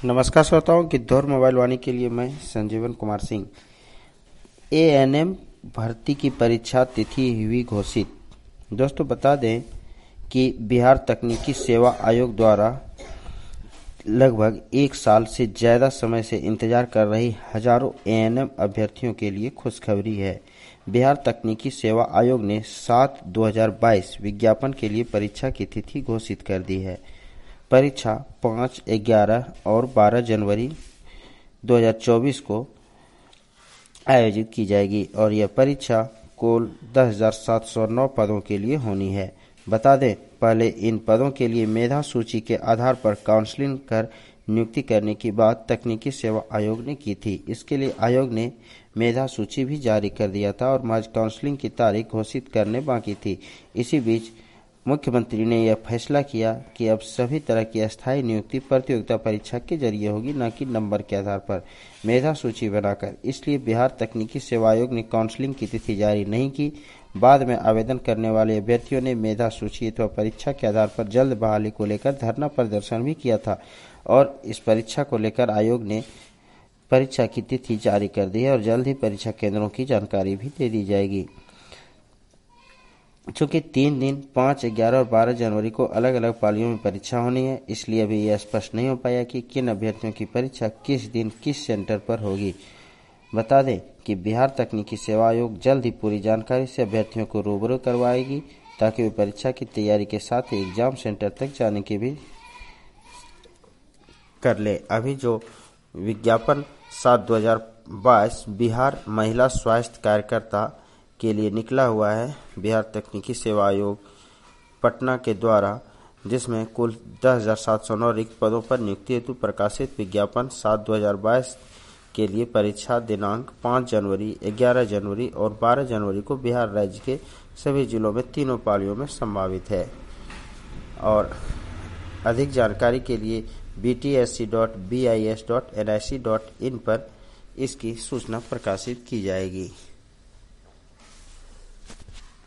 नमस्कार श्रोताओं, गिद्धौर मोबाइल वाणी के लिए मैं संजीवन कुमार सिंह। एएनएम भर्ती की परीक्षा तिथि हुई घोषित। दोस्तों बता दें कि बिहार तकनीकी सेवा आयोग द्वारा लगभग 1 साल से ज़्यादा समय से इंतजार कर रही हजारों एएनएम अभ्यर्थियों के लिए खुशखबरी है। बिहार तकनीकी सेवा आयोग ने 7/2022 विज्ञापन के लिए परीक्षा की तिथि घोषित कर दी है। परीक्षा 5, 11 और 12 जनवरी 2024 को आयोजित की जाएगी और यह परीक्षा कुल 10,709 पदों के लिए होनी है। बता दें, पहले इन पदों के लिए मेधा सूची के आधार पर काउंसलिंग कर नियुक्ति करने की बात तकनीकी सेवा आयोग ने की थी। इसके लिए आयोग ने मेधा सूची भी जारी कर दिया था और महज काउंसलिंग की तारीख घोषित करने बाकी थी। इसी बीच मुख्यमंत्री ने यह फैसला किया कि अब सभी तरह की अस्थायी नियुक्ति प्रतियोगिता परीक्षा के जरिए होगी, न कि नंबर के आधार पर मेधा सूची बनाकर। इसलिए बिहार तकनीकी सेवा आयोग ने काउंसलिंग की तिथि जारी नहीं की। बाद में आवेदन करने वाले अभ्यर्थियों ने मेधा सूची अथवा परीक्षा के आधार पर जल्द बहाली को लेकर धरना प्रदर्शन भी किया था और इस परीक्षा को लेकर आयोग ने परीक्षा की तिथि जारी कर दी है और जल्द ही परीक्षा केंद्रों की जानकारी भी दे दी जाएगी। चूंकि 3 दिन 5, 11 और 12 जनवरी को अलग अलग पालियों में परीक्षा होनी है, इसलिए अभी यह स्पष्ट नहीं हो पाया कि किन अभ्यर्थियों की परीक्षा किस दिन किस सेंटर पर होगी। बता दें कि बिहार तकनीकी सेवा आयोग जल्द ही पूरी जानकारी से अभ्यर्थियों को रूबरू करवाएगी ताकि वे परीक्षा की तैयारी के साथ ही एग्जाम सेंटर तक जाने की भी कर ले। अभी जो विज्ञापन 7/2022 बिहार महिला स्वास्थ्य कार्यकर्ता के लिए निकला हुआ है बिहार तकनीकी सेवा आयोग पटना के द्वारा, जिसमें कुल 10,709 रिक्त पदों पर नियुक्ति हेतु प्रकाशित विज्ञापन 7/2022 के लिए परीक्षा दिनांक 5 जनवरी, 11 जनवरी और 12 जनवरी को बिहार राज्य के सभी जिलों में तीनों पालियों में संभावित है। और अधिक जानकारी के लिए btsc.bis.nic.in पर इसकी सूचना प्रकाशित की जाएगी।